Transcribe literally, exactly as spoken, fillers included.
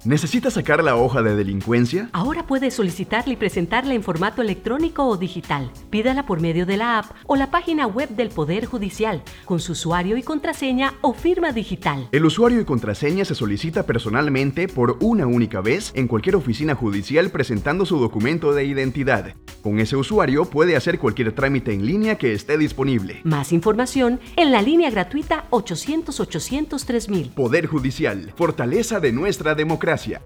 ¿Necesita sacar la hoja de delincuencia? Ahora puede solicitarla y presentarla en formato electrónico o digital. Pídala por medio de la app o la página web del Poder Judicial, con su usuario y contraseña o firma digital. El usuario y contraseña se solicita personalmente por una única vez en cualquier oficina judicial presentando su documento de identidad. Con ese usuario puede hacer cualquier trámite en línea que esté disponible. Más información en la línea gratuita ochocientos ochocientos tres mil. Poder Judicial, fortaleza de nuestra democracia.